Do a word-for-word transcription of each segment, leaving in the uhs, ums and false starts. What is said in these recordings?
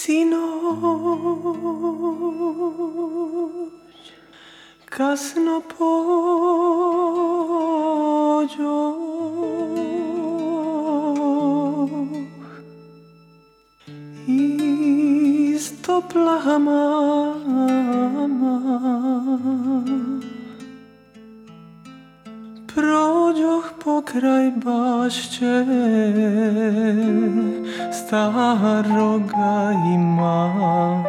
Sinoć kasno pođoh iz topla hamama, prođoh pokraj bašće staroga imama.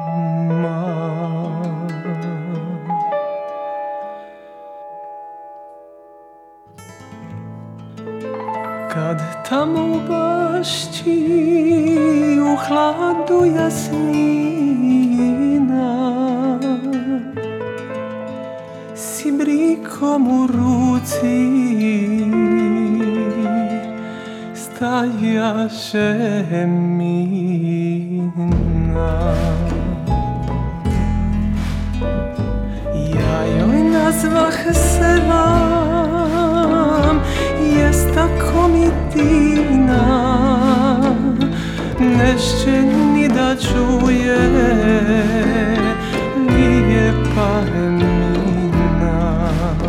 Kad tamo u bašći u hladu jasnina si brikom u ruci stajaše mina. Ja joj nazvah selam, jesta komitina, nešće ni da čuje lijepa Emina.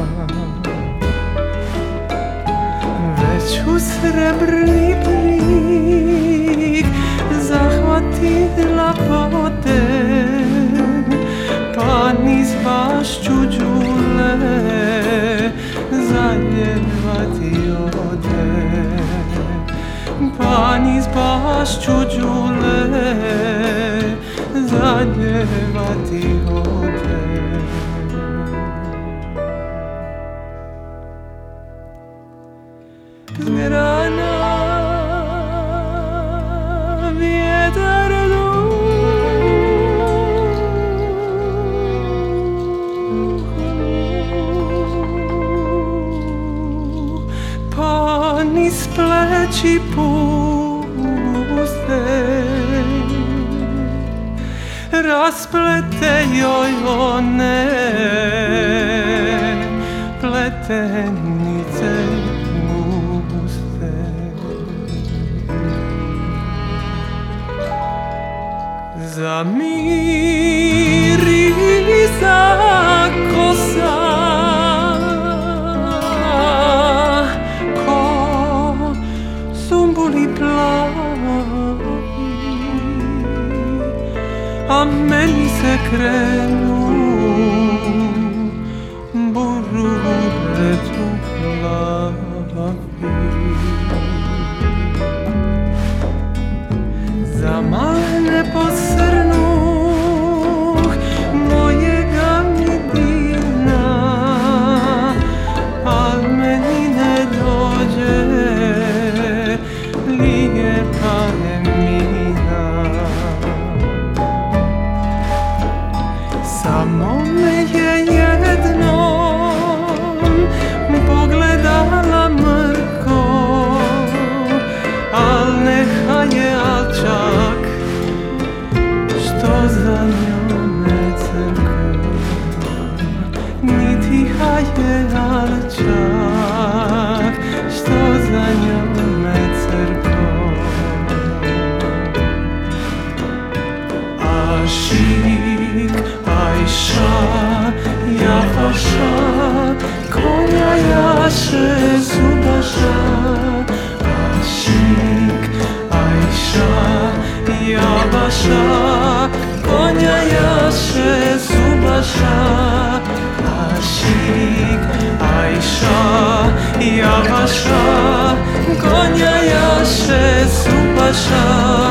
Već u srebrni prik zahvatila poten, pa niz bašću đule zaljevati ode, pa niz bašću đule zaljevati ode. S grana vjetar niz pleći puste, rasplete joj one pletenice guste. Zamiri za kosa a meni se krenu burure u glavi. Za malene posrnuh mojega midina, al meni ne dođe lijepa Emina. Samo me je jednom pogledala mrko, al neha je alčak što za njome crko. Niti ha je alčak što za njome crko. Aşık Ayşa yavaşa, konya yaşı su başa. Aşık Ayşa yavaşa, konya yaşı su başa. Aşık Ayşa yavaşa, konya yaşı su başa.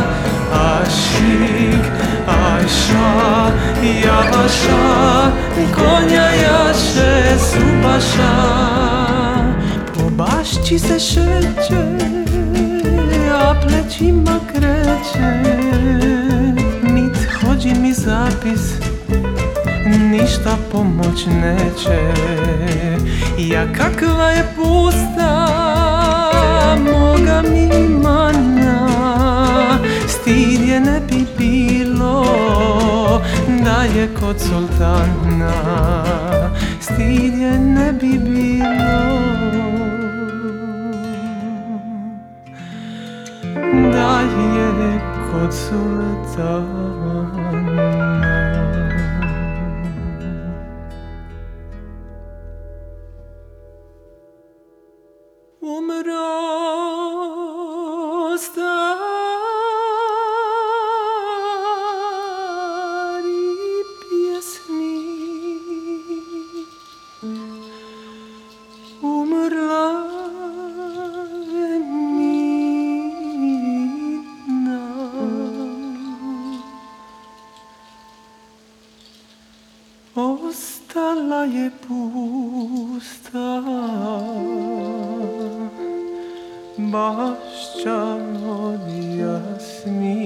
Aşık Ayşa yavaşa, konya jaše su baša. Po bašći se šeće, a plećima kreće, nit hođi mi zapis, ništa pomoć neće. Ja kakva je pusta moga mi mana, stid je ne bi bilo da je kod sultana, stid je ne bi bilo da je kod sultana. Umro stari pjesnik, umrla je Nina, ostala je pusta bašća od jasmina.